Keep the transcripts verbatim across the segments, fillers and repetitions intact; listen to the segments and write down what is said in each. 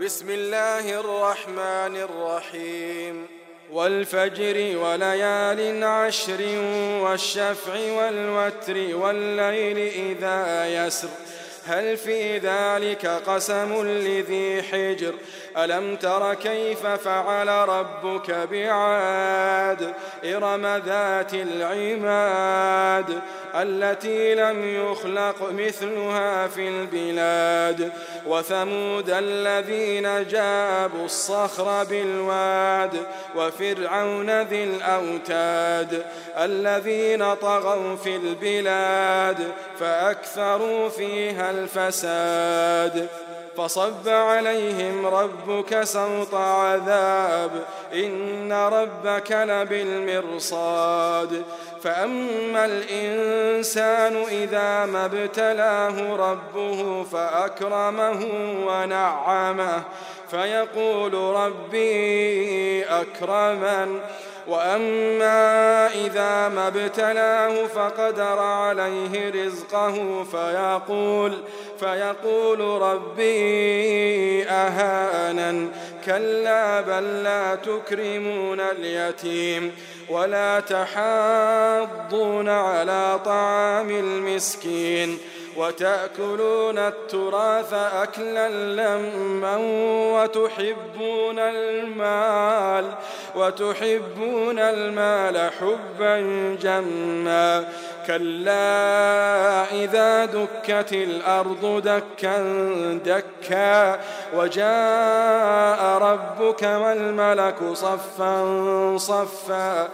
بسم الله الرحمن الرحيم والفجر وليال عشر والشفع والوتر والليل إذا يسر هل في ذلك قسم لذي حجر ألم تر كيف فعل ربك بعاد إرم ذات العماد التي لم يخلق مثلها في البلاد وثمود الذين جابوا الصخر بالواد وفرعون ذي الأوتاد الذين طغوا في البلاد فأكثروا فيها الفساد فصب عليهم ربك سوط عذاب إن ربك لبالمرصاد فأما الإنسان إذا ما ابتلاه ربه فأكرمه ونعمه فيقول ربي أكرمن وأما إذا ما ابتلاه فقدر عليه رزقه فيقول فيقول ربي أهانن كلا بل لا تكرمون اليتيم ولا تحاضون على طعام المسكين وتأكلون التراث أكلا لما وتحبون المال وتحبون المال حبا جما كلا إذا دكت الأرض دكا دكا وجاء ربك والملك صفا صفا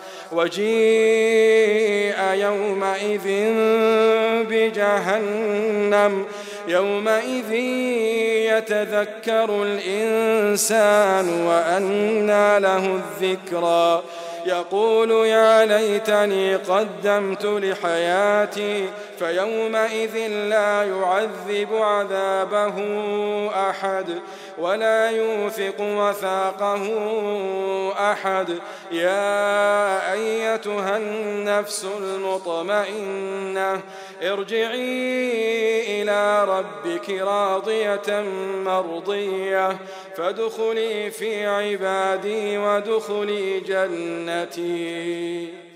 وجيء يومئذ بجهنم يومئذ يتذكر الإنسان وأنى له الذكرى يقول يا ليتني قدمت لحياتي فيومئذ لا يعذب عذابه أحد ولا يوثق وثاقه أحد يا أيتها النفس المطمئنة ارجعي إلى ربك راضية مرضية فادخلي في عبادي وادخلي جنتي.